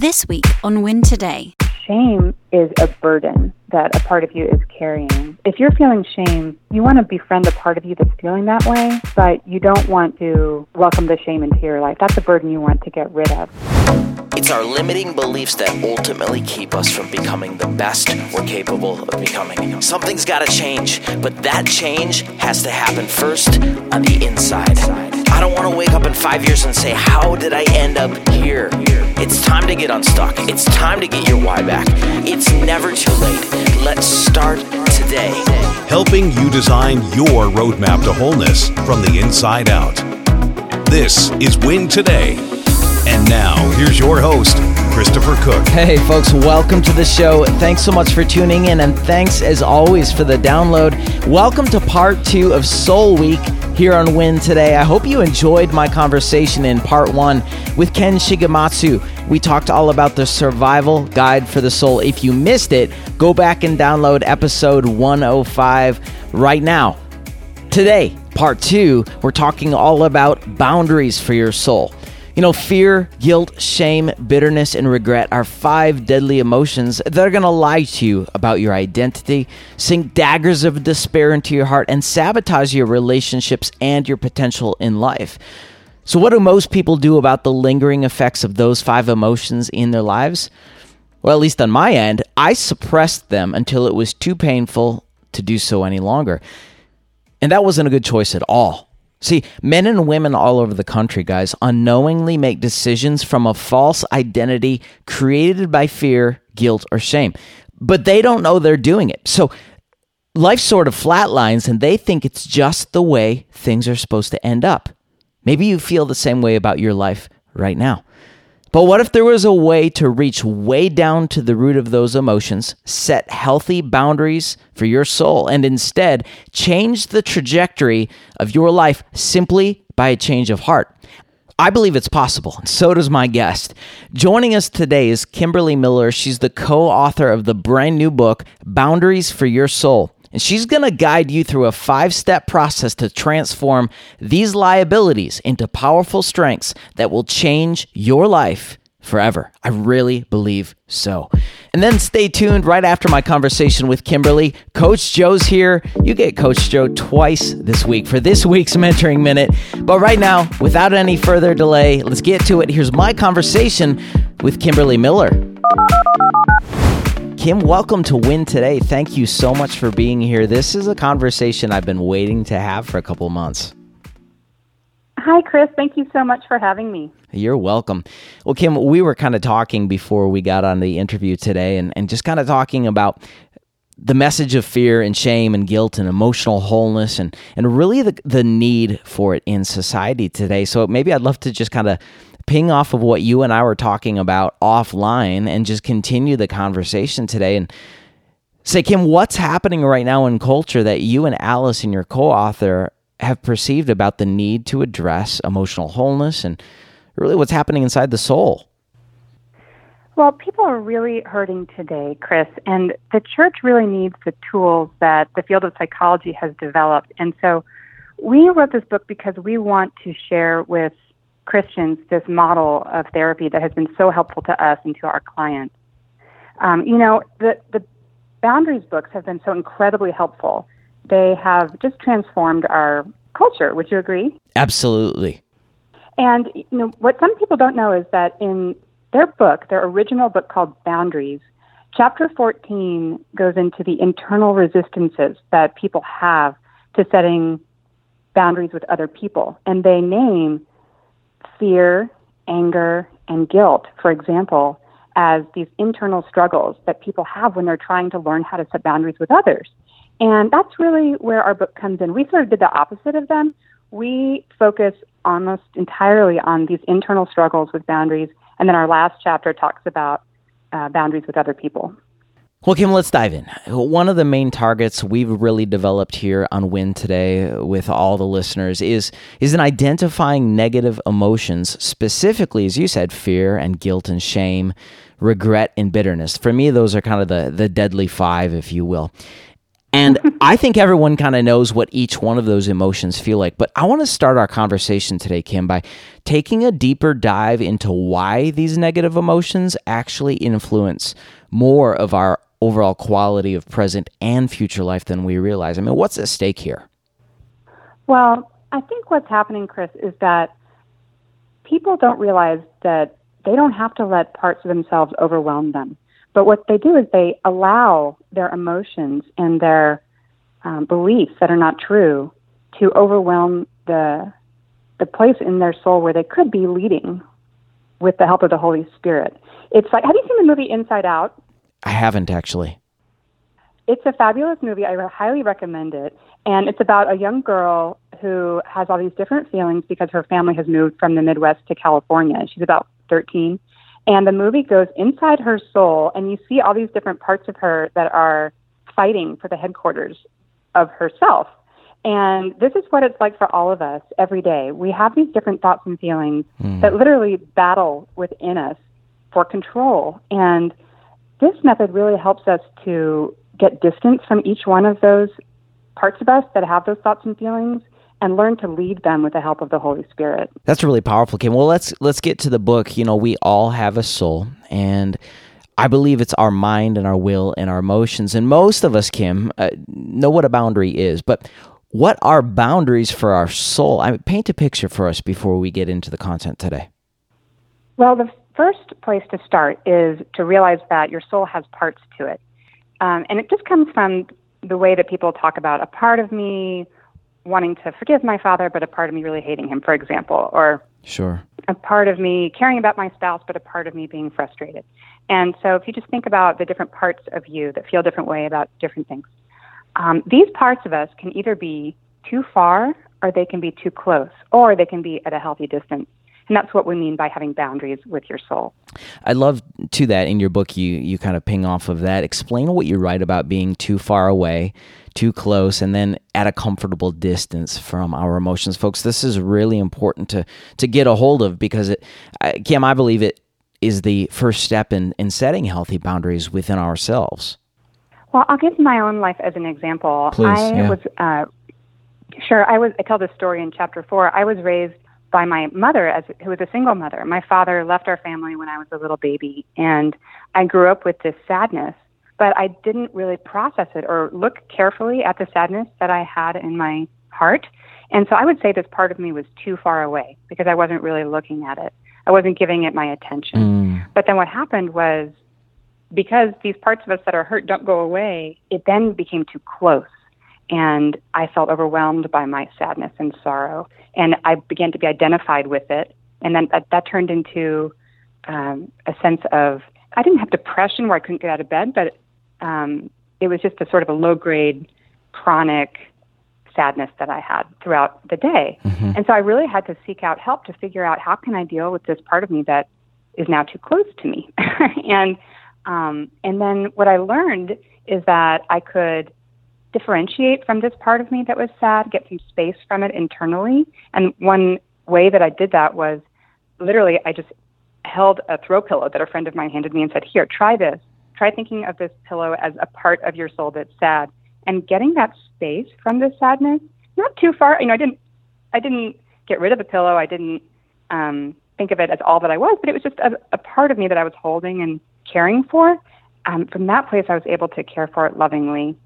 This week on Win Today. Shame is a burden that a part of you is carrying. If you're feeling shame, you want to befriend a part of you that's feeling that way, but you don't want to welcome the shame into your life. That's a burden you want to get rid of. It's our limiting beliefs that ultimately keep us from becoming the best we're capable of becoming. Something's got to change, but that change has to happen first on the inside. I don't want to wake up in 5 years and say, how did I end up here? It's time to get unstuck. It's time to get your why back. It's never too late. Let's start today. Helping you design your roadmap to wholeness from the inside out. This is Win Today. And now, here's your host, Christopher Cook. Hey, folks, welcome to the show. Thanks so much for tuning in, and thanks, as always, for the download. Welcome to part 2 of Soul Week here on Win Today. I hope you enjoyed my conversation in part 1 with Ken Shigematsu. We talked all about the survival guide for the soul. If you missed it, go back and download episode 105 right now. Today, part 2, we're talking all about boundaries for your soul. You know, fear, guilt, shame, bitterness, and regret are 5 deadly emotions that are going to lie to you about your identity, sink daggers of despair into your heart, and sabotage your relationships and your potential in life. So what do most people do about the lingering effects of those 5 emotions in their lives? Well, at least on my end, I suppressed them until it was too painful to do so any longer. And that wasn't a good choice at all. See, men and women all over the country, guys, unknowingly make decisions from a false identity created by fear, guilt, or shame. But they don't know they're doing it. So life sort of flatlines and they think it's just the way things are supposed to end up. Maybe you feel the same way about your life right now. But what if there was a way to reach way down to the root of those emotions, set healthy boundaries for your soul, and instead change the trajectory of your life simply by a change of heart? I believe it's possible, and so does my guest. Joining us today is Kimberly Miller. She's the co-author of the brand new book, Boundaries for Your Soul. And she's going to guide you through a 5-step process to transform these liabilities into powerful strengths that will change your life forever. I really believe so. And then stay tuned right after my conversation with Kimberly. Coach Joe's here. You get Coach Joe twice this week for this week's Mentoring Minute. But right now, without any further delay, let's get to it. Here's my conversation with Kimberly Miller. Kim, welcome to Win Today. Thank you so much for being here. This is a conversation I've been waiting to have for a couple months. Hi, Chris. Thank you so much for having me. You're welcome. Well, Kim, we were kind of talking before we got on the interview today and just kind of talking about the message of fear and shame and guilt and emotional wholeness and really the need for it in society today. So maybe I'd love to just kind of ping off of what you and I were talking about offline and just continue the conversation today and say, Kim, what's happening right now in culture that you and Alice and your co-author have perceived about the need to address emotional wholeness and really what's happening inside the soul? Well, people are really hurting today, Chris, and the church really needs the tools that the field of psychology has developed. And so we wrote this book because we want to share with Christians this model of therapy that has been so helpful to us and to our clients. The Boundaries books have been so incredibly helpful. They have just transformed our culture. Would you agree? Absolutely. And what some people don't know is that in their book, their original book called Boundaries, chapter 14 goes into the internal resistances that people have to setting boundaries with other people. And they name fear, anger, and guilt, for example, as these internal struggles that people have when they're trying to learn how to set boundaries with others. And that's really where our book comes in. We sort of did the opposite of them. We focus almost entirely on these internal struggles with boundaries, and then our last chapter talks about boundaries with other people. Well, Kim, let's dive in. One of the main targets we've really developed here on Win Today with all the listeners is in identifying negative emotions, specifically, as you said, fear and guilt and shame, regret and bitterness. For me, those are kind of the deadly 5, if you will. And I think everyone kind of knows what each one of those emotions feel like. But I want to start our conversation today, Kim, by taking a deeper dive into why these negative emotions actually influence more of our overall quality of present and future life than we realize. I mean, what's at stake here? Well, I think what's happening, Chris, is that people don't realize that they don't have to let parts of themselves overwhelm them. But what they do is they allow their emotions and their beliefs that are not true to overwhelm the place in their soul where they could be leading with the help of the Holy Spirit. It's like, have you seen the movie Inside Out? I haven't, actually. It's a fabulous movie. I highly recommend it. And it's about a young girl who has all these different feelings because her family has moved from the Midwest to California. She's about 13. And the movie goes inside her soul, and you see all these different parts of her that are fighting for the headquarters of herself. And this is what it's like for all of us every day. We have these different thoughts and feelings that literally battle within us for control. And this method really helps us to get distance from each one of those parts of us that have those thoughts and feelings and learn to lead them with the help of the Holy Spirit. That's really powerful, Kim. Well, let's get to the book. You know, we all have a soul, and I believe it's our mind and our will and our emotions. And most of us, Kim, know what a boundary is. But what are boundaries for our soul? I mean, paint a picture for us before we get into the content today. Well, the first place to start is to realize that your soul has parts to it. And it just comes from the way that people talk about a part of me wanting to forgive my father, but a part of me really hating him, for example, or sure, a part of me caring about my spouse, but a part of me being frustrated. And so if you just think about the different parts of you that feel a different way about different things, these parts of us can either be too far or they can be too close, or they can be at a healthy distance. And that's what we mean by having boundaries with your soul. I love, to that, in your book, you kind of ping off of that. Explain what you write about being too far away, too close, and then at a comfortable distance from our emotions. Folks, this is really important to get a hold of because, Kim, I believe it is the first step in setting healthy boundaries within ourselves. Well, I'll give my own life as an example. Please, I tell this story in chapter 4. I was raised by my mother, who was a single mother. My father left our family when I was a little baby, and I grew up with this sadness, but I didn't really process it or look carefully at the sadness that I had in my heart. And so I would say this part of me was too far away because I wasn't really looking at it. I wasn't giving it my attention. But then what happened was, because these parts of us that are hurt don't go away, it then became too close. And I felt overwhelmed by my sadness and sorrow. And I began to be identified with it. And then that turned into a sense of, I didn't have depression where I couldn't get out of bed, but it was just a sort of a low-grade, chronic sadness that I had throughout the day. And so I really had to seek out help to figure out, how can I deal with this part of me that is now too close to me? And then what I learned is that I could differentiate from this part of me that was sad, get some space from it internally. And one way that I did that was literally I just held a throw pillow that a friend of mine handed me and said, here, try this. Try thinking of this pillow as a part of your soul that's sad, and getting that space from the sadness, not too far. You know, I didn't get rid of the pillow. I didn't think of it as all that I was, but it was just a part of me that I was holding and caring for. From that place, I was able to care for it lovingly.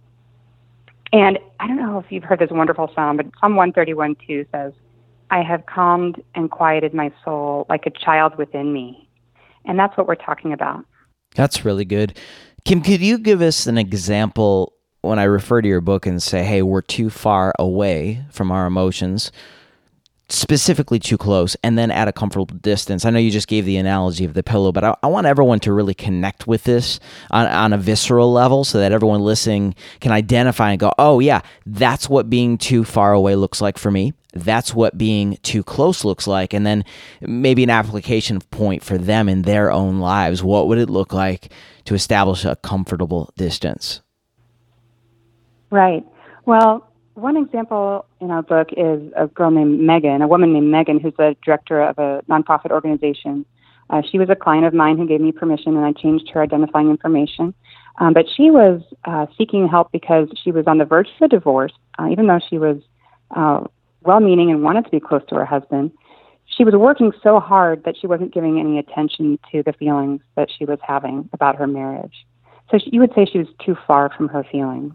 And I don't know if you've heard this wonderful psalm, but Psalm 131:2 says, I have calmed and quieted my soul like a child within me. And that's what we're talking about. That's really good. Kim, could you give us an example when I refer to your book and say, hey, we're too far away from our emotions, specifically too close, and then at a comfortable distance? I know you just gave the analogy of the pillow, but I want everyone to really connect with this on a visceral level so that everyone listening can identify and go, oh yeah, that's what being too far away looks like for me. That's what being too close looks like. And then maybe an application point for them in their own lives. What would it look like to establish a comfortable distance? Right. Well, one example in our book is a woman named Megan, who's the director of a nonprofit organization. She was a client of mine who gave me permission, and I changed her identifying information. But she was seeking help because she was on the verge of a divorce, even though she was well-meaning and wanted to be close to her husband. She was working so hard that she wasn't giving any attention to the feelings that she was having about her marriage. So you would say she was too far from her feelings.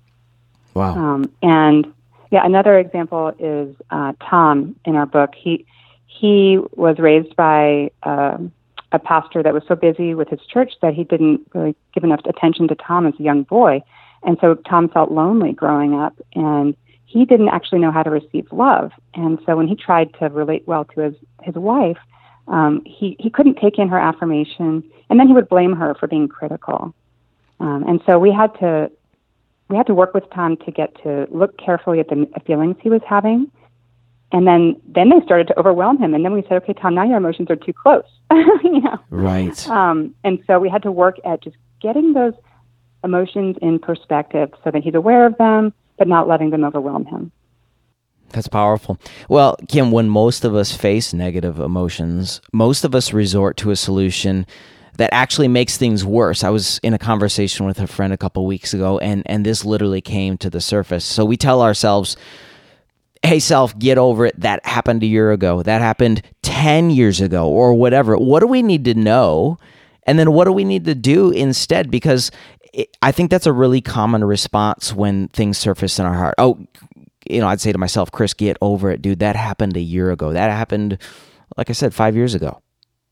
Wow. And yeah, another example is Tom in our book. He was raised by a pastor that was so busy with his church that he didn't really give enough attention to Tom as a young boy. And so Tom felt lonely growing up, and he didn't actually know how to receive love. And so when he tried to relate well to his wife, he couldn't take in her affirmation, and then he would blame her for being critical. And so we had to work with Tom to get to look carefully at the feelings he was having. And then they started to overwhelm him. And then we said, okay, Tom, now your emotions are too close. Right. And so we had to work at just getting those emotions in perspective so that he's aware of them, but not letting them overwhelm him. That's powerful. Well, Kim, when most of us face negative emotions, most of us resort to a solution that actually makes things worse. I was in a conversation with a friend a couple weeks ago, and this literally came to the surface. So we tell ourselves, hey, self, get over it. That happened a year ago. That happened 10 years ago or whatever. What do we need to know? And then what do we need to do instead? Because I think that's a really common response when things surface in our heart. Oh, I'd say to myself, Chris, get over it, dude. That happened a year ago. That happened, like I said, 5 years ago.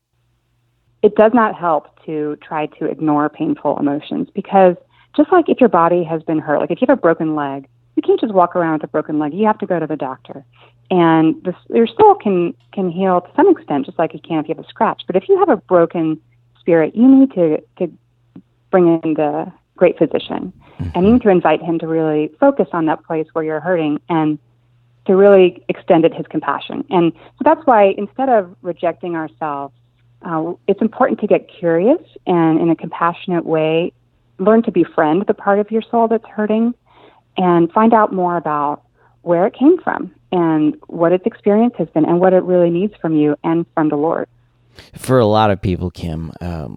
It does not help to try to ignore painful emotions, because just like if your body has been hurt, like if you have a broken leg, you can't just walk around with a broken leg. You have to go to the doctor. And your soul can heal to some extent, just like it can if you have a scratch. But if you have a broken spirit, you need to bring in the great physician. And you need to invite him to really focus on that place where you're hurting and to really extend it his compassion. And so that's why instead of rejecting ourselves, it's important to get curious and in a compassionate way, learn to befriend the part of your soul that's hurting and find out more about where it came from and what its experience has been and what it really needs from you and from the Lord. For a lot of people, Kim,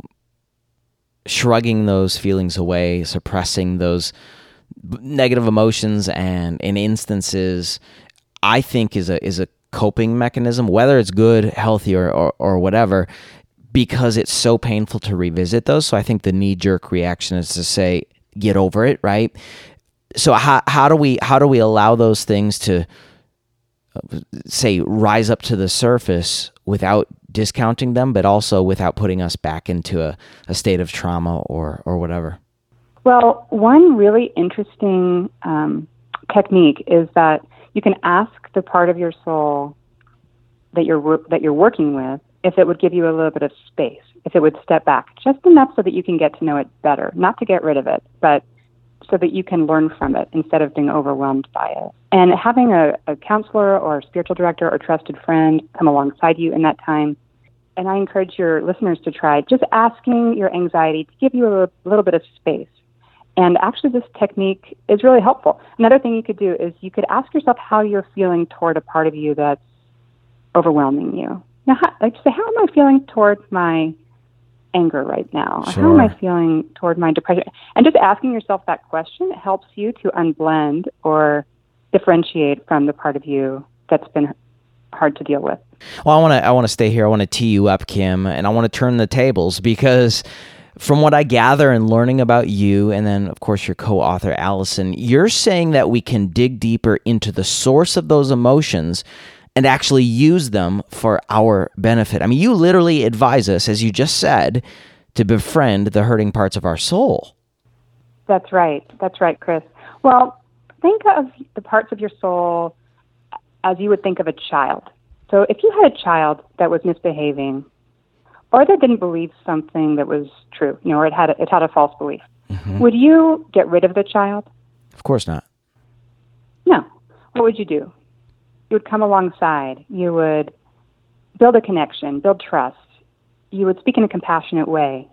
shrugging those feelings away, suppressing those negative emotions and in instances, I think is a coping mechanism, whether it's good, healthy, or whatever, because it's so painful to revisit those. So I think the knee-jerk reaction is to say, get over it, right? So how do we allow those things to say rise up to the surface without discounting them, but also without putting us back into a state of trauma or whatever? Well, one really interesting technique is that you can ask the part of your soul that you're working with if it would give you a little bit of space, if it would step back just enough so that you can get to know it better, not to get rid of it, but so that you can learn from it instead of being overwhelmed by it. And having a counselor or a spiritual director or trusted friend come alongside you in that time. And I encourage your listeners to try just asking your anxiety to give you a little bit of space. And actually, this technique is really helpful. Another thing you could do is you could ask yourself how you're feeling toward a part of you that's overwhelming you. Now, how am I feeling toward my anger right now? Or Sure. how am I feeling toward my depression? And just asking yourself that question helps you to unblend or differentiate from the part of you that's been hard to deal with. Well, I want to stay here. I want to tee you up, Kim, and I want to turn the tables because from what I gather and learning about you, and then, of course, your co-author, Allison, you're saying that we can dig deeper into the source of those emotions and actually use them for our benefit. I mean, you literally advise us, as you just said, to befriend the hurting parts of our soul. That's right. That's right, Chris. Well, think of the parts of your soul as you would think of a child. So if you had a child that was misbehaving or that didn't believe something that was true, or it had a false belief, would you get rid of the child? Of course not. No. What would you do? You would come alongside. You would build a connection, build trust. You would speak in a compassionate way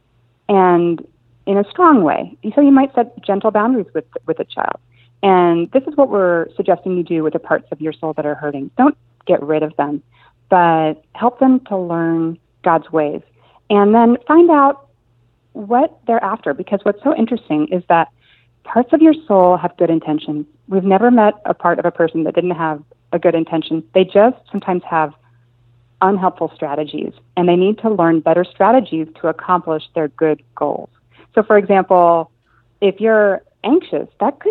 and in a strong way. So you might set gentle boundaries with a child. And this is what we're suggesting you do with the parts of your soul that are hurting. Don't get rid of them, but help them to learn God's ways. And then find out what they're after, because what's so interesting is that parts of your soul have good intentions. We've never met a part of a person that didn't have a good intention. They just sometimes have unhelpful strategies, and they need to learn better strategies to accomplish their good goals. So, for example, if you're anxious,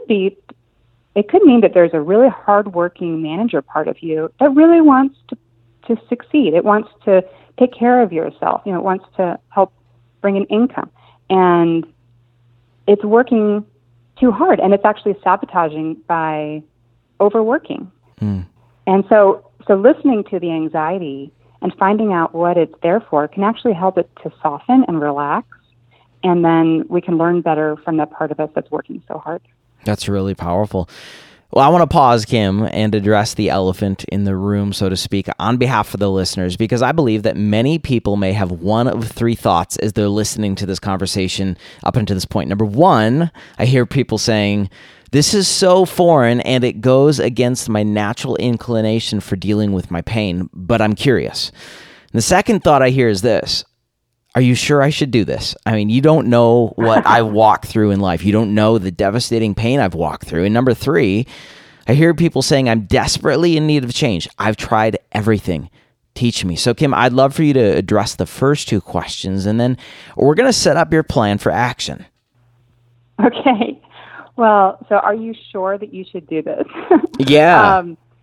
it could mean that there's a really hardworking manager part of you that really wants to succeed. It wants to take care of yourself. It wants to help bring an income. And it's working too hard, and it's actually sabotaging by overworking. And so listening to the anxiety and finding out what it's there for can actually help it to soften and relax, and then we can learn better from that part of us that's working so hard. That's really powerful. Well, I want to pause, Kim, and address the elephant in the room, so to speak, on behalf of the listeners, because I believe that many people may have one of three thoughts as they're listening to this conversation up until this point. Number one, I hear people saying, this is so foreign and it goes against my natural inclination for dealing with my pain, but I'm curious. And the second thought I hear is this: are you sure I should do this? I mean, you don't know what I walk through in life. You don't know the devastating pain I've walked through. And number three, I hear people saying I'm desperately in need of change. I've tried everything. Teach me. So, Kim, I'd love for you to address the first two questions, and then we're going to set up your plan for action. Okay. Well, so are you sure that you should do this? Yeah.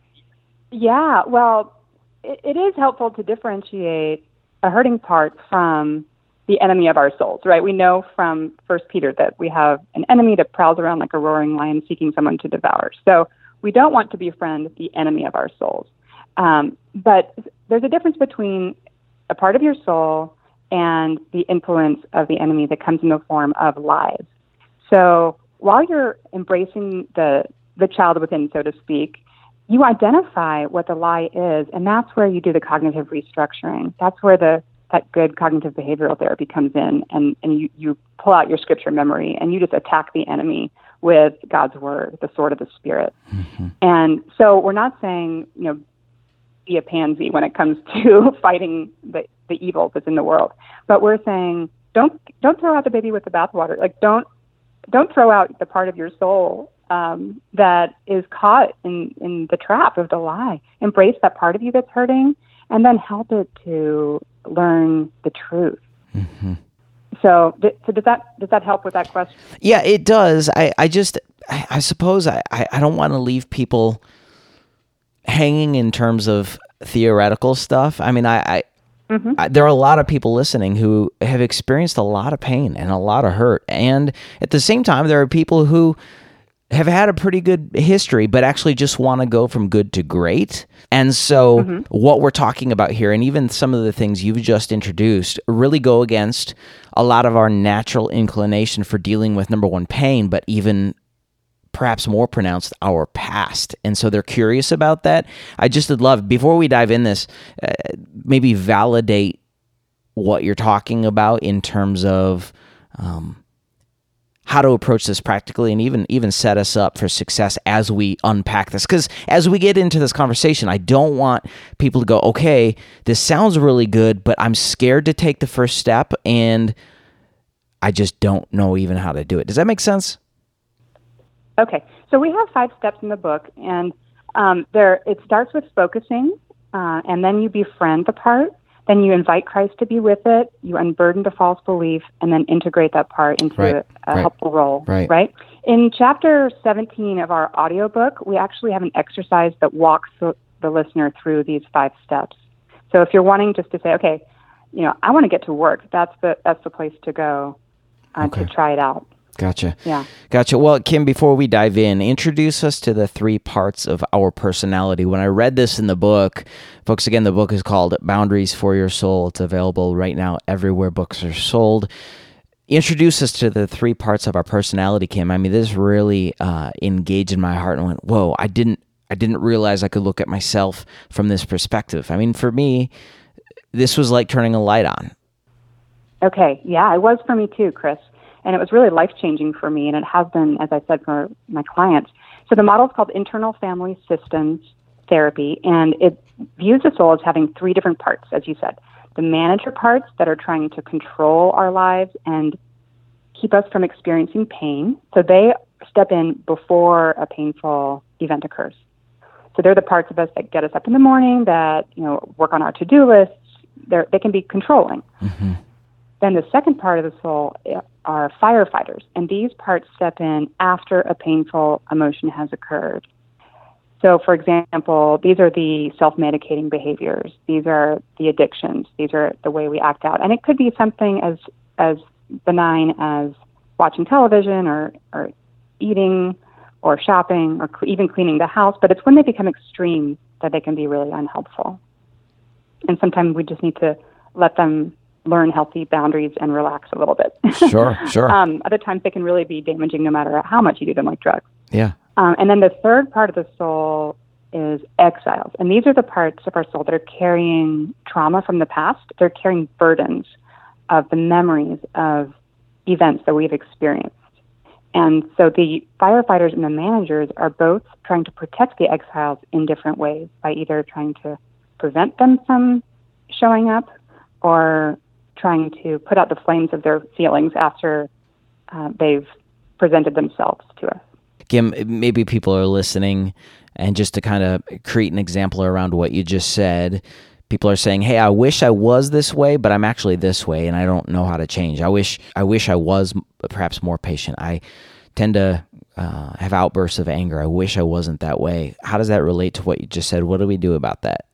Yeah. Well, it is helpful to differentiate a hurting part from the enemy of our souls, right? We know from 1 Peter that we have an enemy that prowls around like a roaring lion seeking someone to devour. So we don't want to befriend the enemy of our souls. But there's a difference between a part of your soul and the influence of the enemy that comes in the form of lies. So while you're embracing the child within, so to speak, you identify what the lie is, and that's where you do the cognitive restructuring. That's where that good cognitive behavioral therapy comes in, and you pull out your scripture memory, and you just attack the enemy with God's word, the sword of the Spirit. Mm-hmm. And so we're not saying, be a pansy when it comes to fighting the evil that's in the world, but we're saying don't throw out the baby with the bathwater. Like don't throw out the part of your soul that is caught in the trap of the lie. Embrace that part of you that's hurting, and then help it to learn the truth. Mm-hmm. So does that help with that question? Yeah, it does. I suppose I don't want to leave people hanging in terms of theoretical stuff. I mean, there are a lot of people listening who have experienced a lot of pain and a lot of hurt. And at the same time, there are people who have had a pretty good history, but actually just want to go from good to great. And so what we're talking about here, and even some of the things you've just introduced, really go against a lot of our natural inclination for dealing with, number one, pain, but even perhaps more pronounced, our past. And so they're curious about that. I just would love, before we dive in this, maybe validate what you're talking about in terms of how to approach this practically, and even set us up for success as we unpack this. Because as we get into this conversation, I don't want people to go, okay, this sounds really good, but I'm scared to take the first step, and I just don't know even how to do it. Does that make sense? Okay, so we have 5 steps in the book, and it starts with focusing, and then you befriend the part, then you invite Christ to be with it, you unburden the false belief, and then integrate that part into a helpful role, right? In chapter 17 of our audiobook, we actually have an exercise that walks the listener through these 5 steps. So if you're wanting just to say, okay, I want to get to work, that's the place to go to try it out. Gotcha. Yeah. Gotcha. Well, Kim, before we dive in, introduce us to the 3 parts of our personality. When I read this in the book, folks, again, the book is called Boundaries for Your Soul. It's available right now everywhere books are sold. Introduce us to the 3 parts of our personality, Kim. I mean, this really engaged in my heart and went, whoa, I didn't realize I could look at myself from this perspective. I mean, for me, this was like turning a light on. Okay. Yeah, it was for me too, Chris. And it was really life-changing for me, and it has been, as I said, for my clients. So the model is called Internal Family Systems Therapy, and it views the soul as having 3 different parts, as you said. The manager parts that are trying to control our lives and keep us from experiencing pain. So they step in before a painful event occurs. So they're the parts of us that get us up in the morning, that work on our to-do lists. They can be controlling. Mm-hmm. Then the second part of the soul are firefighters, and these parts step in after a painful emotion has occurred. So, for example, these are the self-medicating behaviors. These are the addictions. These are the way we act out. And it could be something as benign as watching television or eating or shopping or even cleaning the house. But it's when they become extreme that they can be really unhelpful. And sometimes we just need to let them learn healthy boundaries and relax a little bit. Sure. Other times they can really be damaging no matter how much you do them, like drugs. Yeah. And then the third part of the soul is exiles. And these are the parts of our soul that are carrying trauma from the past. They're carrying burdens of the memories of events that we've experienced. And so the firefighters and the managers are both trying to protect the exiles in different ways by either trying to prevent them from showing up or trying to put out the flames of their feelings after they've presented themselves to us. Kim, maybe people are listening, and just to kind of create an example around what you just said, people are saying, hey, I wish I was this way, but I'm actually this way, and I don't know how to change. I wish I was perhaps more patient. I tend to have outbursts of anger. I wish I wasn't that way. How does that relate to what you just said? What do we do about that?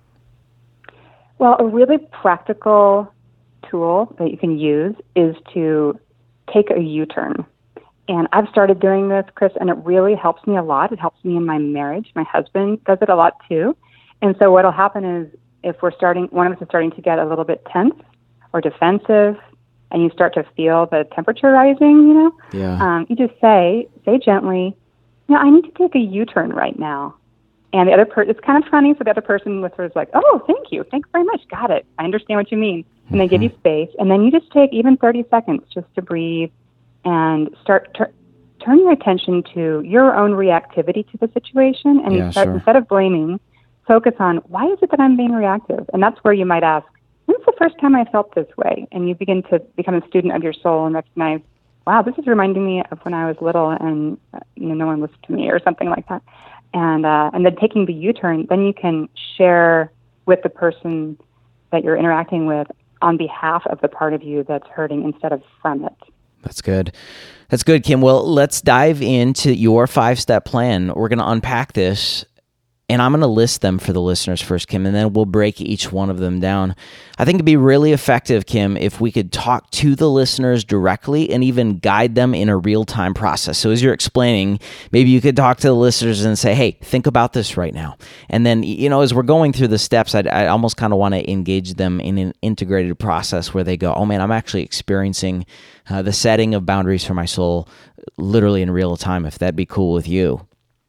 Well, a really practical tool that you can use is to take a U-turn. And I've started doing this, Chris, and it really helps me a lot. It helps me in my marriage. My husband does it a lot too. And so what'll happen is if one of us is starting to get a little bit tense or defensive, and you start to feel the temperature rising, you just say gently, I need to take a U-turn right now. And the other person, it's kind of funny, so the other person with her is like, oh, thank you. Thanks very much. Got it. I understand what you mean. And they give you space. And then you just take even 30 seconds just to breathe and start turn your attention to your own reactivity to the situation. And instead of blaming, focus on, why is it that I'm being reactive? And that's where you might ask, when's the first time I felt this way? And you begin to become a student of your soul and recognize, wow, this is reminding me of when I was little and no one listened to me or something like that. And then taking the U-turn, then you can share with the person that you're interacting with on behalf of the part of you that's hurting instead of from it. That's good. That's good, Kim. Well, let's dive into your 5-step plan. We're going to unpack this, and I'm going to list them for the listeners first, Kim, and then we'll break each one of them down. I think it'd be really effective, Kim, if we could talk to the listeners directly and even guide them in a real-time process. So as you're explaining, maybe you could talk to the listeners and say, hey, think about this right now. And then, as we're going through the steps, I almost kind of want to engage them in an integrated process where they go, oh man, I'm actually experiencing the setting of boundaries for my soul literally in real time, if that'd be cool with you.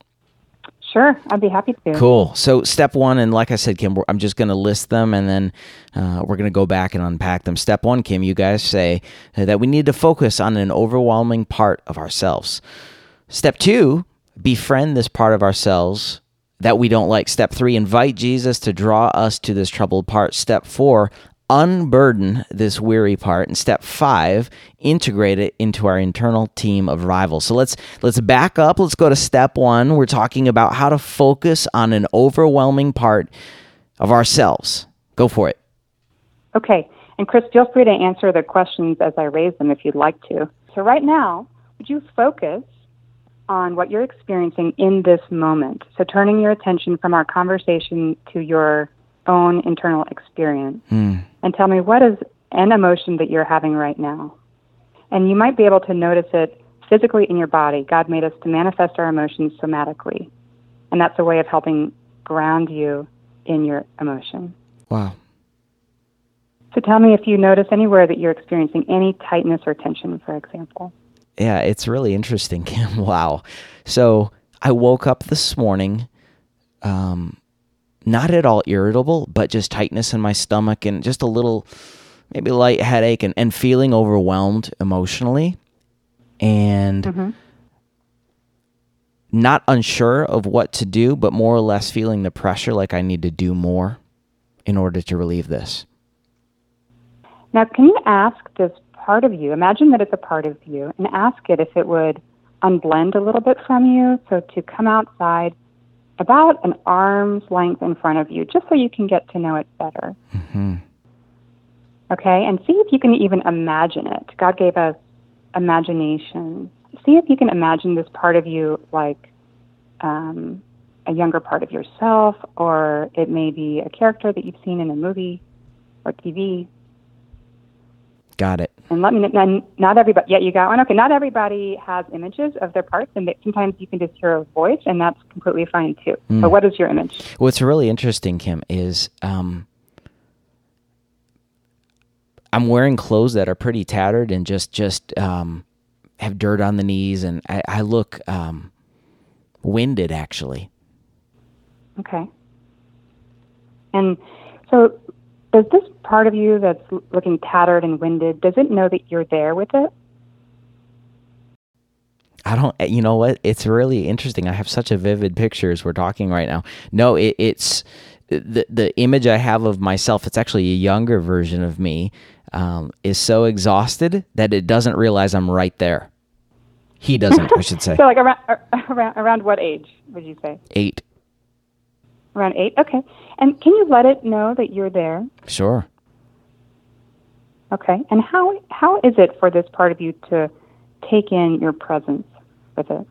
Sure, I'd be happy to. Cool. So step one, and like I said, Kim, I'm just going to list them, and then we're going to go back and unpack them. Step one, Kim, you guys say that we need to focus on an overwhelming part of ourselves. Step two, befriend this part of ourselves that we don't like. Step three, invite Jesus to draw us to this troubled part. Step four, unburden this weary part. And step five, integrate it into our internal team of rivals. So let's back up. Let's go to step one. We're talking about how to focus on an overwhelming part of ourselves. Go for it. Okay. And Chris, feel free to answer the questions as I raise them if you'd like to. So right now, would you focus on what you're experiencing in this moment? So turning your attention from our conversation to your own internal experience. And tell me, what is an emotion that you're having right now? And you might be able to notice it physically in your body. God made us to manifest our emotions somatically. And that's a way of helping ground you in your emotion. Wow. So tell me if you notice anywhere that you're experiencing any tightness or tension, for example. Yeah, it's really interesting, Kim. Wow. So I woke up this morning, not at all irritable, but just tightness in my stomach and just a little, maybe light headache and feeling overwhelmed emotionally and not unsure of what to do, but more or less feeling the pressure like I need to do more in order to relieve this. Now, can you ask this part of you, imagine that it's a part of you, and ask it if it would unblend a little bit from you, so to come outside about an arm's length in front of you, just so you can get to know it better. Mm-hmm. Okay, and see if you can even imagine it. God gave us imagination. See if you can imagine this part of you like a younger part of yourself, or it may be a character that you've seen in a movie or TV. Got it. And let me know, not everybody, yeah, you got one? Okay, not everybody has images of their parts, and sometimes you can just hear a voice, and that's completely fine too. So what is your image? What's really interesting, Kim, is I'm wearing clothes that are pretty tattered and just have dirt on the knees, and I look winded, actually. Okay. And so does this part of you that's looking tattered and winded, does it know that you're there with it? I don't, you know what? It's really interesting. I have such a vivid picture as we're talking right now. No, it's the image I have of myself. It's actually a younger version of me, is so exhausted that it doesn't realize I'm right there. He doesn't, I should say. So like around what age would you say? 8. Around 8? Okay. And can you let it know that you're there? Sure. Okay. And how is it for this part of you to take in your presence with it?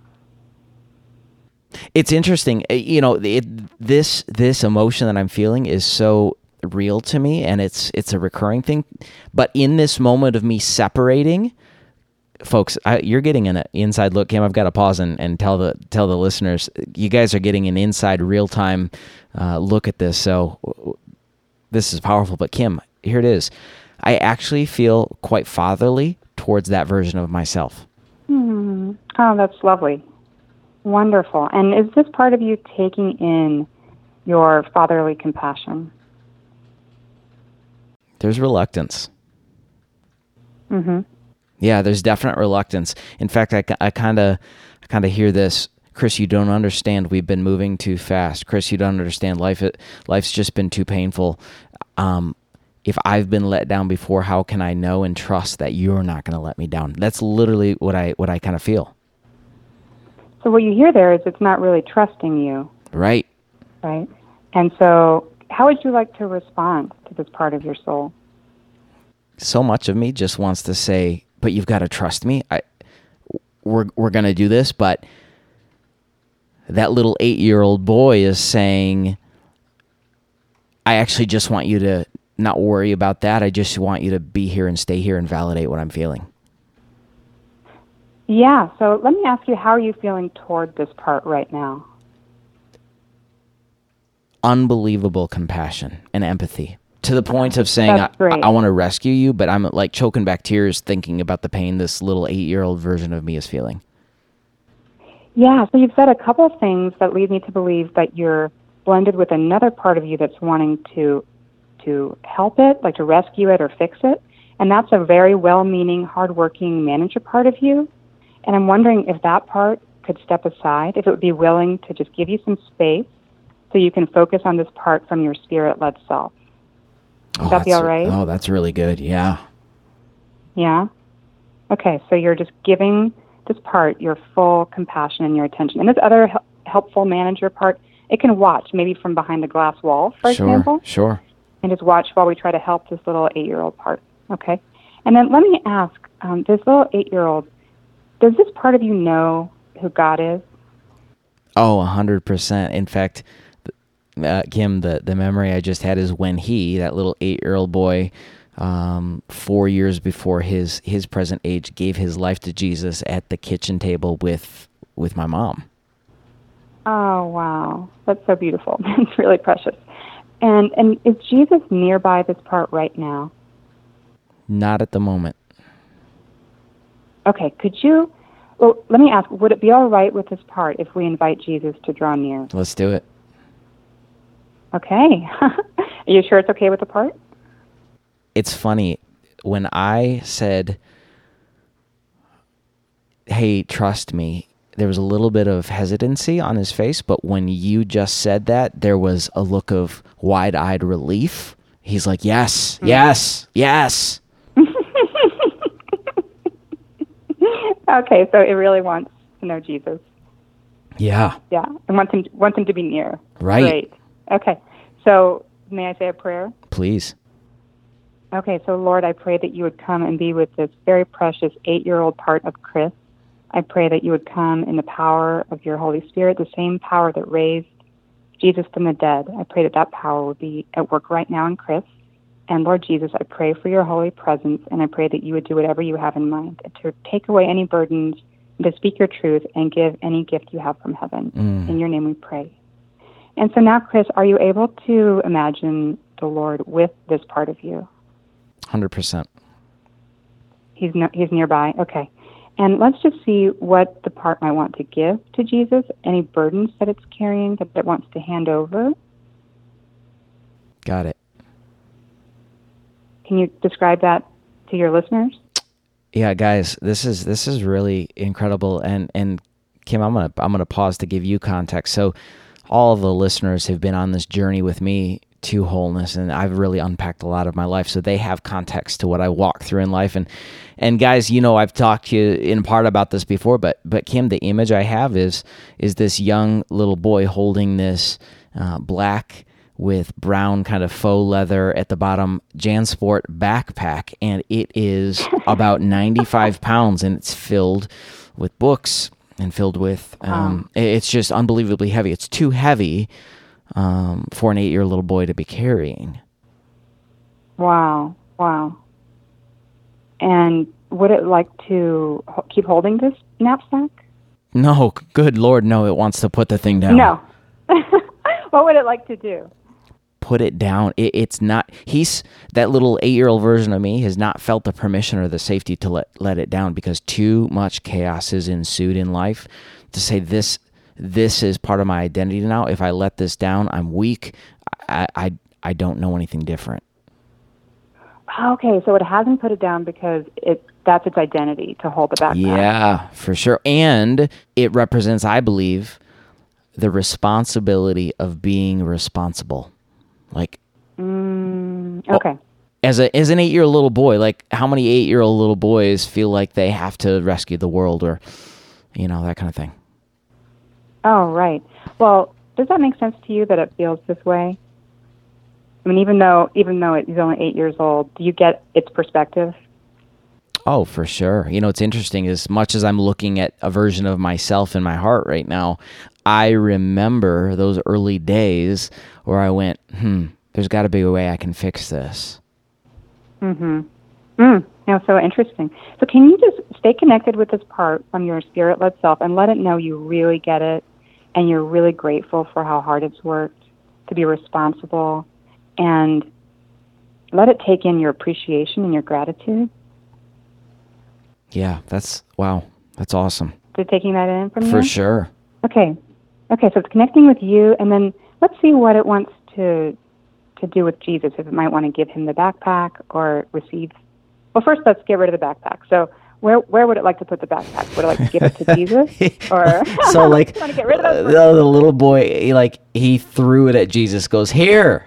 It's interesting. You know, this emotion that I'm feeling is so real to me, and it's a recurring thing. But in this moment of me separating, folks, you're getting an inside look. Kim, I've got to pause and tell the listeners, you guys are getting an inside real-time look at this. So this is powerful. But Kim, here it is. I actually feel quite fatherly towards that version of myself. Oh, that's lovely. Wonderful. And is this part of you taking in your fatherly compassion? There's reluctance. Mm-hmm. Yeah, there's definite reluctance. In fact, I kind of hear this. Chris, you don't understand. We've been moving too fast. Chris, you don't understand. Life's just been too painful. If I've been let down before, how can I know and trust that you're not going to let me down? That's literally what I kind of feel. So what you hear there is it's not really trusting you. Right. Right. And so how would you like to respond to this part of your soul? So much of me just wants to say, but you've got to trust me. We're going to do this, but that little 8-year-old boy is saying, I actually just want you to not worry about that. I just want you to be here and stay here and validate what I'm feeling. Yeah, so let me ask you, how are you feeling toward this part right now? Unbelievable compassion and empathy. To the point of saying, I want to rescue you, but I'm like choking back tears thinking about the pain this little 8-year-old version of me is feeling. Yeah, so you've said a couple of things that lead me to believe that you're blended with another part of you that's wanting to help it, like to rescue it or fix it. And that's a very well-meaning, hardworking manager part of you. And I'm wondering if that part could step aside, if it would be willing to just give you some space so you can focus on this part from your spirit-led self. Would that be all right? Oh, that's really good. Yeah. Yeah? Okay, so you're just giving this part your full compassion and your attention. And this other helpful manager part, it can watch, maybe from behind the glass wall, for example. Sure. And just watch while we try to help this little 8-year-old part. Okay? And then let me ask, this little 8-year-old, does this part of you know who God is? Oh, 100%. In fact, Kim, the memory I just had is when that little 8-year-old boy, 4 years before his present age, gave his life to Jesus at the kitchen table with my mom. Oh, wow. That's so beautiful. It's really precious. And is Jesus nearby this part right now? Not at the moment. Okay, let me ask, would it be all right with this part if we invite Jesus to draw near? Let's do it. Okay. Are you sure it's okay with the part? It's funny. When I said, hey, trust me, there was a little bit of hesitancy on his face, but when you just said that, there was a look of wide-eyed relief. He's like, yes. Okay, so it really wants to know Jesus. Yeah. Yeah, and wants him to be near. Right. Great. Okay, so may I say a prayer? Please. Okay, so Lord, I pray that you would come and be with this very precious 8-year-old part of Chris. I pray that you would come in the power of your Holy Spirit, the same power that raised Jesus from the dead. I pray that that power would be at work right now in Chris. And Lord Jesus, I pray for your holy presence, and I pray that you would do whatever you have in mind, to take away any burdens, to speak your truth, and give any gift you have from heaven. In your name we pray. And so now, Chris, are you able to imagine the Lord with this part of you? 100%. He's nearby. Okay. And let's just see what the part might want to give to Jesus, any burdens that it's carrying that it wants to hand over. Got it. Can you describe that to your listeners? Yeah, guys, this is really incredible. And Kim, I'm gonna pause to give you context. So all of the listeners have been on this journey with me to wholeness, and I've really unpacked a lot of my life, so they have context to what I walk through in life. And guys, I've talked to you in part about this before, but Kim, the image I have is this young little boy holding this black with brown kind of faux leather at the bottom JanSport backpack, and it is about 95 pounds, and it's filled with books and filled with it's just unbelievably heavy. It's too heavy for an 8-year little boy to be carrying. Wow. And would it like to keep holding this knapsack? No, good Lord, no. It wants to put the thing down. No. What would it like to do? Put it down. It's not. That little 8-year-old version of me has not felt the permission or the safety to let it down, because too much chaos has ensued in life to say this is part of my identity now. If I let this down, I'm weak. I don't know anything different. Okay, so it hasn't put it down because that's its identity, to hold the backpack. Yeah, for sure. And it represents, I believe, the responsibility of being responsible. Like, okay. As an 8-year-old little boy, like, how many 8-year-old little boys feel like they have to rescue the world, or, that kind of thing? Oh, right. Well, does that make sense to you that it feels this way? I mean, even though he's only 8 years old, do you get its perspective? Oh, for sure. It's interesting. As much as I'm looking at a version of myself in my heart right now, I remember those early days where I went, there's got to be a way I can fix this. So interesting. So can you just stay connected with this part from your spirit-led self and let it know you really get it, and you're really grateful for how hard it's worked to be responsible, and let it take in your appreciation and your gratitude? Yeah, that's awesome. So taking that in from you? For sure. Okay, so it's connecting with you, and then let's see what it wants to do with Jesus, if it might want to give him the backpack or receive. Well, first, let's get rid of the backpack. So where would it like to put the backpack? Would it like to give it to Jesus? Or so, like, want to get rid of those the little boy, he threw it at Jesus, goes, here.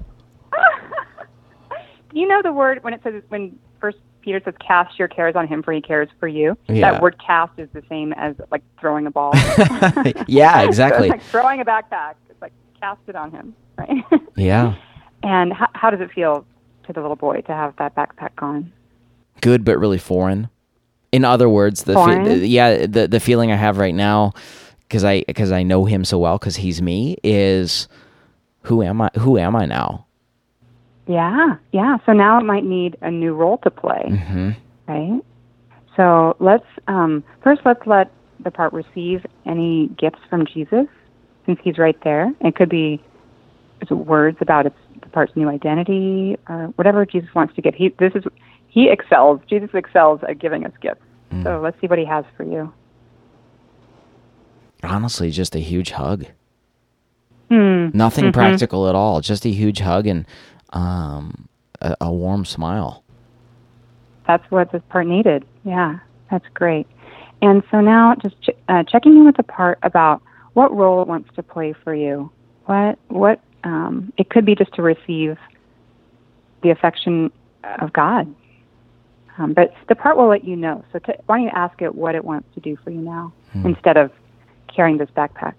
You know the word, when First Peter says, cast your cares on him, for he cares for you. Yeah. That word cast is the same as, like, throwing a ball. Yeah, exactly. So it's like throwing a backpack. It's like, cast it on him, right? Yeah. And how does it feel to the little boy to have that backpack gone? Good, but really foreign. In other words, the feeling I have right now, because I know him so well, because he's me, is who am I now? Yeah. So now it might need a new role to play, right? So let's let the part receive any gifts from Jesus, since he's right there. It could be words about the part's new identity, or whatever Jesus wants to give. He excels. Jesus excels at giving us gifts. So let's see what he has for you. Honestly, just a huge hug. Nothing practical at all. Just a huge hug and a warm smile. That's what this part needed. Yeah, that's great. And so now just checking in with the part about what role it wants to play for you. What it could be just to receive the affection of God. But the part will let you know. So why don't you ask it what it wants to do for you now instead of carrying this backpack?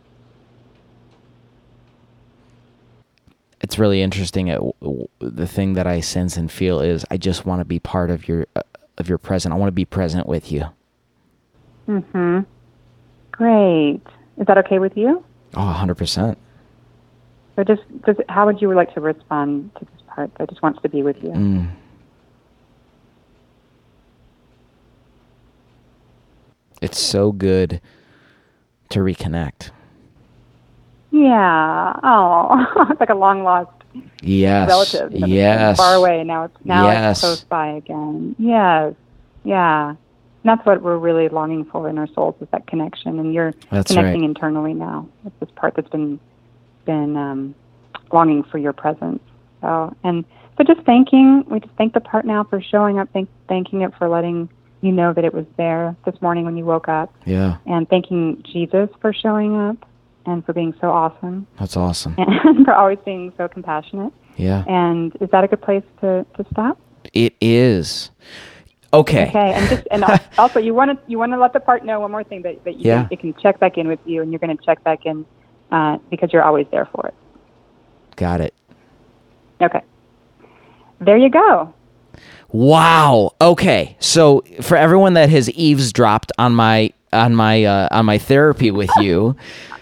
It's really interesting. The thing that I sense and feel is I just want to be part of your present. I want to be present with you. Mm-hmm. Great. Is that okay with you? Oh, 100%. So how would you like to respond to this part that just wants to be with you? It's so good to reconnect. Yeah. Oh, it's like a long lost relative. Yes. Far away. Now Yes. it's close by again. Yes. Yeah. And that's what we're really longing for in our souls, is that connection. And you're connecting internally now with this part that's been longing for your presence. So just we just thank the part now for showing up, thanking it for letting you know that it was there this morning when you woke up. Yeah. And thanking Jesus for showing up and for being so awesome. That's awesome. And for always being so compassionate. Yeah. And is that a good place to stop? It is. Okay. Okay. And also you want to let the part know one more thing, that it can check back in with you, and you're going to check back in because you're always there for it. Got it. Okay. There you go. Wow. Okay. So for everyone that has eavesdropped on my therapy with you,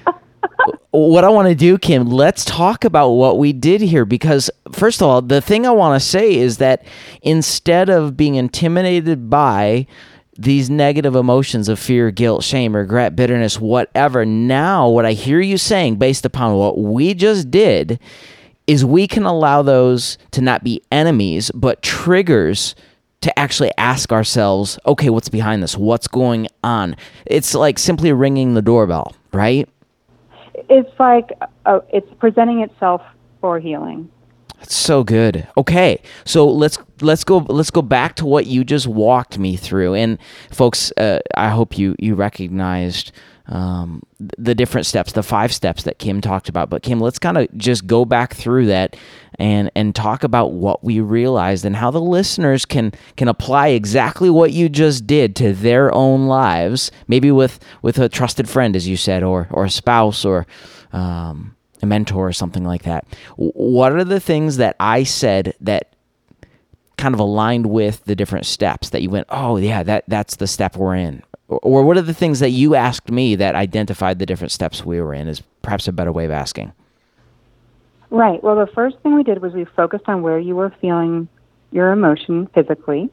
what I want to do, Kim, let's talk about what we did here, because first of all, the thing I want to say is that instead of being intimidated by these negative emotions of fear, guilt, shame, regret, bitterness, whatever, now what I hear you saying based upon what we just did is we can allow those to not be enemies, but triggers to actually ask ourselves, okay, what's behind this? What's going on? It's like simply ringing the doorbell, right? It's like it's presenting itself for healing. That's so good. Okay, so let's go back to what you just walked me through, and folks, I hope you recognized the different steps, the 5 steps that Kim talked about. But Kim, let's kind of just go back through that and talk about what we realized and how the listeners can apply exactly what you just did to their own lives, maybe with a trusted friend, as you said, or a spouse, or a mentor or something like that. What are the things that I said that kind of aligned with the different steps that you went, oh yeah, that's the step we're in? Or what are the things that you asked me that identified the different steps we were in, is perhaps a better way of asking. Right. Well, the first thing we did was we focused on where you were feeling your emotion physically.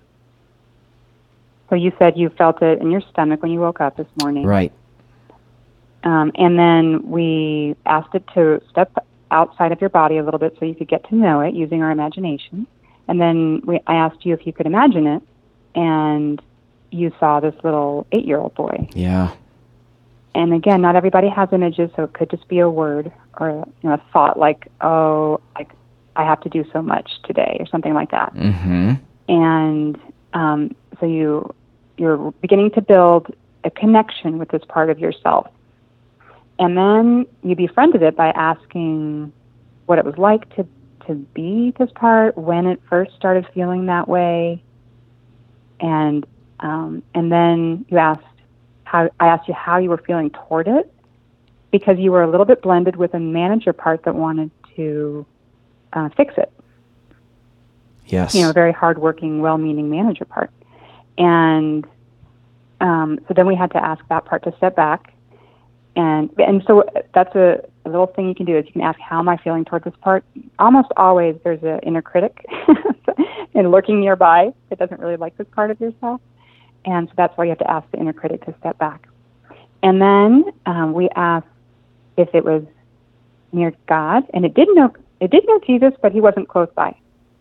So you said you felt it in your stomach when you woke up this morning. Right. And then we asked it to step outside of your body a little bit so you could get to know it using our imagination. And then I asked you if you could imagine it, and you saw this little 8-year-old boy. Yeah. And again, not everybody has images, so it could just be a word or a thought like, oh, like I have to do so much today, or something like that. Mm-hmm. And so you're beginning to build a connection with this part of yourself. And then you befriended it by asking what it was like to be this part, when it first started feeling that way. And then I asked you how you were feeling toward it, because you were a little bit blended with a manager part that wanted to fix it. Yes. A very hardworking, well-meaning manager part. And so then we had to ask that part to step back. And so that's a little thing you can do, is you can ask, how am I feeling toward this part? Almost always there's an inner critic and lurking nearby that doesn't really like this part of yourself. And so that's why you have to ask the inner critic to step back. And then we asked if it was near God, and it did know Jesus, but he wasn't close by.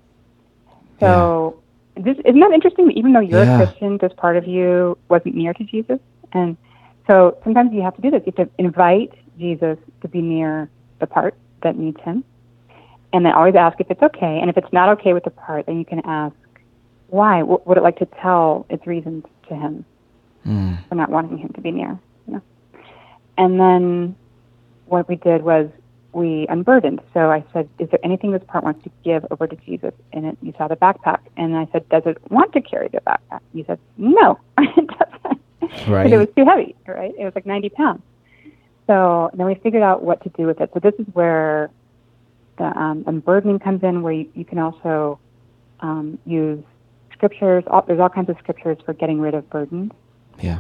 So isn't that interesting? Even though you're a Christian, this part of you wasn't near to Jesus. And so sometimes you have to do this. You have to invite Jesus to be near the part that needs him. And then always ask if it's okay. And if it's not okay with the part, then you can ask, why? What would it like to tell its reasons to him for not wanting him to be near? And then what we did was we unburdened. So I said, is there anything this part wants to give over to Jesus? And you saw the backpack. And I said, does it want to carry the backpack? You said, no, it doesn't. Right. Because it was too heavy, right? It was like 90 pounds. So then we figured out what to do with it. So this is where the unburdening comes in, where you can also use scriptures. There's all kinds of scriptures for getting rid of burdens. Yeah.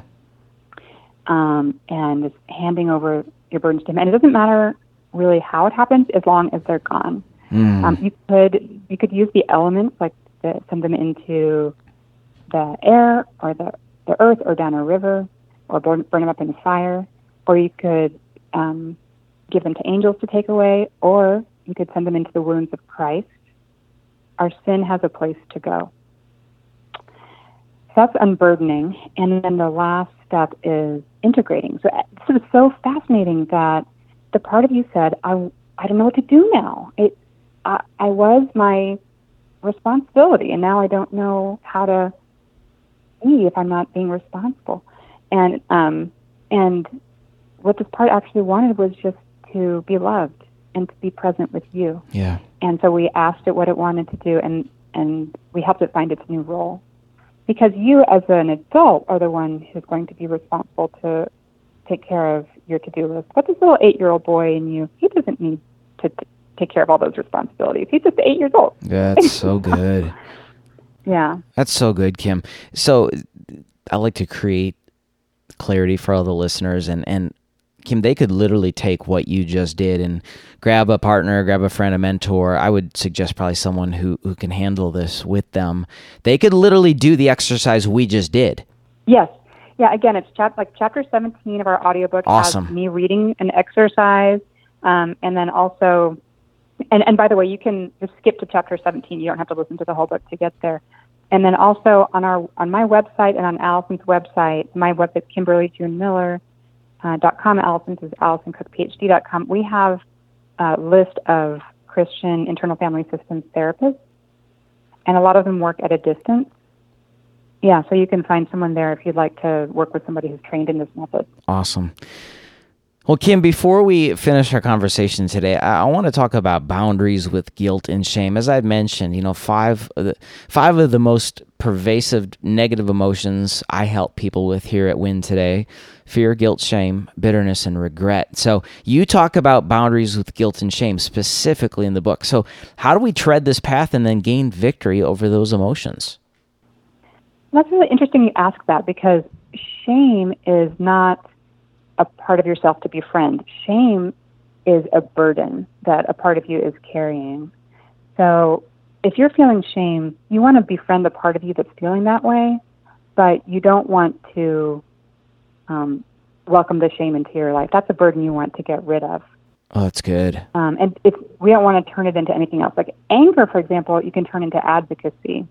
And just handing over your burdens to Him. And it doesn't matter really how it happens, as long as they're gone. You could use the elements, like send them into the air or the earth or down a river, or burn them up in a fire, or you could give them to angels to take away, or you could send them into the wounds of Christ. Our sin has a place to go. So that's unburdening. And then the last step is integrating. So this is so fascinating that the part of you said, I don't know what to do now. I was my responsibility, and now I don't know how to be if I'm not being responsible. And what this part actually wanted was just to be loved and to be present with you. Yeah. And so we asked it what it wanted to do, and we helped it find its new role. Because you, as an adult, are the one who's going to be responsible to take care of your to-do list. But this little 8-year-old boy in you, he doesn't need to take care of all those responsibilities. He's just 8 years old. That's so good. Yeah. That's so good, Kim. So I like to create clarity for all the listeners, and Kim, they could literally take what you just did and grab a partner, grab a friend, a mentor. I would suggest probably someone who can handle this with them. They could literally do the exercise we just did. Yes. Yeah, again, it's chapter 17 of our audiobook. Awesome. Has me reading an exercise, and then also, and by the way, you can just skip to chapter 17. You don't have to listen to the whole book to get there. And then also on my website and on Allison's website, my website, KimberlyJuneMiller.com. Allison's is AllisonCookPhD.com. We have a list of Christian internal family systems therapists, and a lot of them work at a distance. Yeah, so you can find someone there if you'd like to work with somebody who's trained in this method. Awesome. Well, Kim, before we finish our conversation today, I want to talk about boundaries with guilt and shame. As I mentioned, five of the most pervasive negative emotions I help people with here at Win Today: fear, guilt, shame, bitterness, and regret. So you talk about boundaries with guilt and shame specifically in the book. So how do we tread this path and then gain victory over those emotions? That's really interesting you ask that, because shame is not a part of yourself to befriend. Shame is a burden that a part of you is carrying. So if you're feeling shame, you want to befriend the part of you that's feeling that way, but you don't want to welcome the shame into your life. That's a burden you want to get rid of. Oh, that's good. And we don't want to turn it into anything else. Like anger, for example, you can turn into advocacy.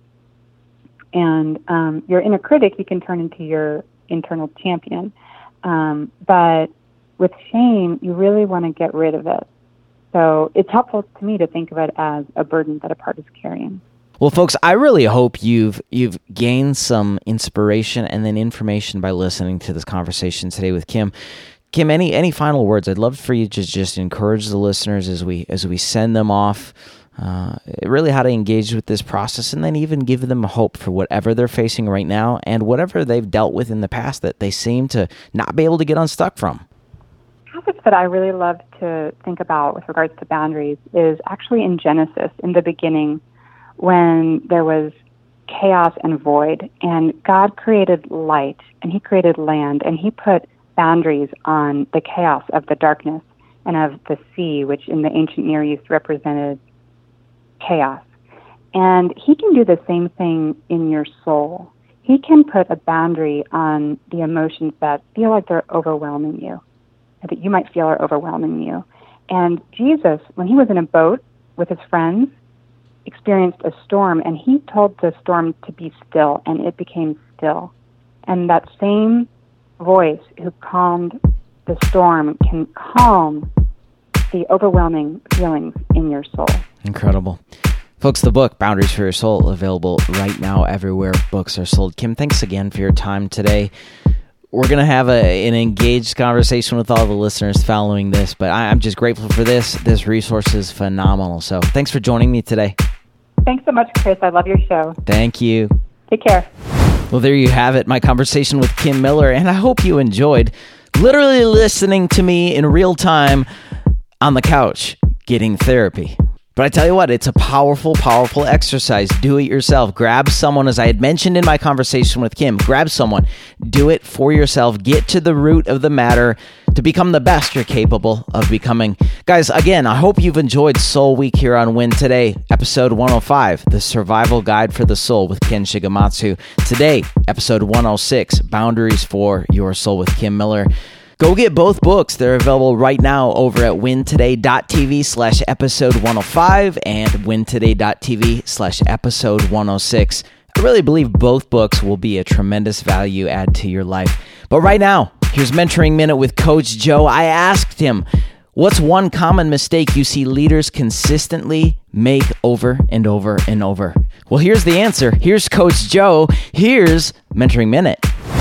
And your inner critic, you can turn into your internal champion. But with shame, you really want to get rid of it. So it's helpful to me to think of it as a burden that a part is carrying. Well, folks, I really hope you've gained some inspiration and then information by listening to this conversation today with Kim. Kim, any final words? I'd love for you to just encourage the listeners as we send them off. Really how to engage with this process, and then even give them hope for whatever they're facing right now and whatever they've dealt with in the past that they seem to not be able to get unstuck from. A passage that I really love to think about with regards to boundaries is actually in Genesis, in the beginning, when there was chaos and void, and God created light, and He created land, and He put boundaries on the chaos of the darkness and of the sea, which in the ancient Near East represented chaos. And He can do the same thing in your soul. He can put a boundary on the emotions that feel like they're overwhelming you, that you might feel are overwhelming you. And Jesus, when He was in a boat with His friends, experienced a storm, and He told the storm to be still, and it became still. And that same voice who calmed the storm can calm the overwhelming feelings in your soul. Incredible. Folks, the book, Boundaries for Your Soul, available right now everywhere books are sold. Kim, thanks again for your time today. we're going to have an engaged conversation with all the listeners following this, but I'm just grateful for this. This resource is phenomenal. So thanks for joining me today. Thanks so much, Chris. I love your show. Thank you. Take care. Well, there you have it, my conversation with Kim Miller, and I hope you enjoyed literally listening to me in real time on the couch getting therapy. But I tell you what, it's a powerful, powerful exercise. Do it yourself. Grab someone, as I had mentioned in my conversation with Kim, grab someone, do it for yourself, get to the root of the matter to become the best you're capable of becoming. Guys, again, I hope you've enjoyed Soul Week here on Win Today, episode 105, The Survival Guide for the Soul with Ken Shigematsu. Today, episode 106, Boundaries for Your Soul with Kim Miller. Go get both books. They're available right now over at wintoday.tv/episode 105 and wintoday.tv/episode 106. I really believe both books will be a tremendous value add to your life. But right now, here's Mentoring Minute with Coach Joe. I asked him, what's one common mistake you see leaders consistently make over and over and over? Well, here's the answer. Here's Coach Joe. Here's Mentoring Minute.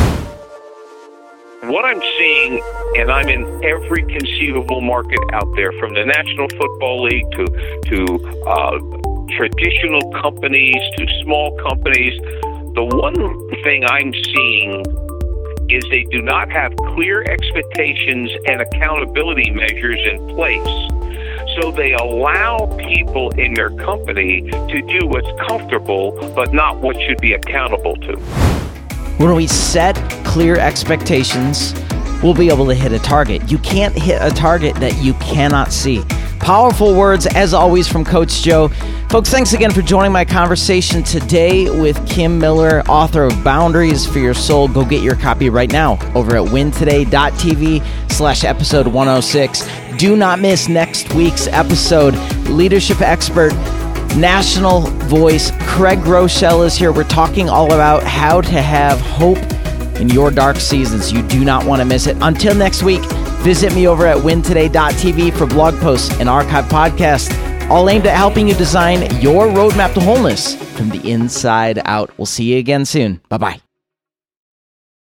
What I'm seeing, and I'm in every conceivable market out there, from the National Football League to traditional companies to small companies, the one thing I'm seeing is they do not have clear expectations and accountability measures in place. So they allow people in their company to do what's comfortable, but not what should be accountable to. When we set clear expectations, we'll be able to hit a target. You can't hit a target that you cannot see. Powerful words, as always, from Coach Joe. Folks, thanks again for joining my conversation today with Kim Miller, author of Boundaries for Your Soul. Go get your copy right now over at wintoday.tv/episode 106. Do not miss next week's episode. Leadership expert, national voice, Craig Rochelle is here. We're talking all about how to have hope in your dark seasons. You do not want to miss it. Until next week, visit me over at wintoday.tv for blog posts and archive podcasts, all aimed at helping you design your roadmap to wholeness from the inside out. We'll see you again soon. Bye-bye.